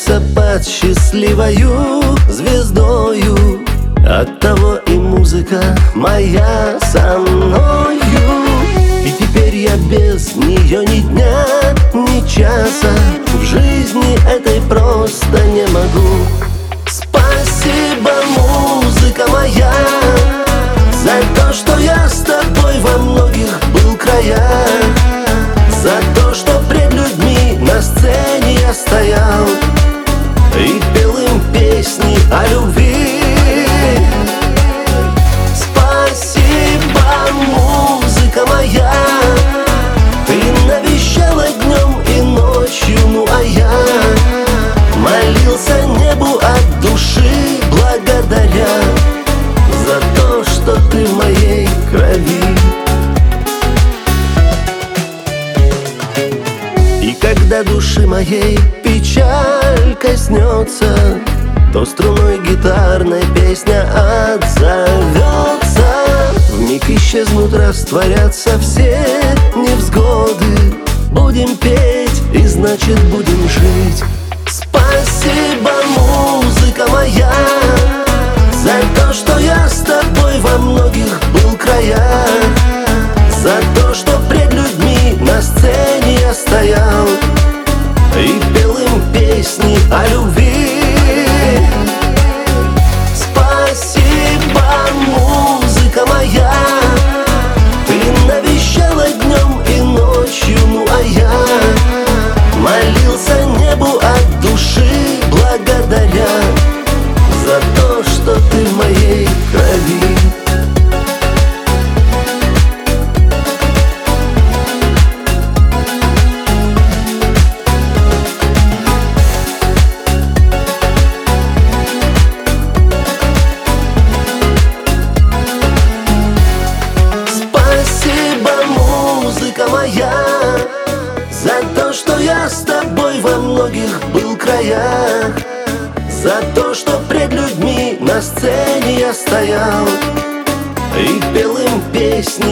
смеется под счастливою звездою. Оттого и музыка моя со мною. И теперь я без нее ни дня, ни часа в жизни этой просто не могу. Спасибо, музыка моя, за то, что я с тобой во многих был краях, за то, что пред людьми на сцене я стоял и пел им песни о любви. Спасибо, музыка моя, ты навещала днем и ночью, ну а я молился небу от души, благодаря за то, что ты в моей крови. И когда души моей печаль коснется, то струной гитарной песня отзовется. Вмиг исчезнут, растворятся все невзгоды. Будем петь и значит будем жить. Спасибо, музыка моя, за то, что я с тобой во многих был краях, за то, что пред людьми на сцене я стоял и пел им песни о любви. Спасибо, музыка моя, ты навещала днем и ночью, ну а я молился небу от души, благодаря за то, что ты в моей крови. Спасибо, музыка моя, за то, что я с тобой во многих был краях, за то, что пред людьми на сцене я стоял и пел им песни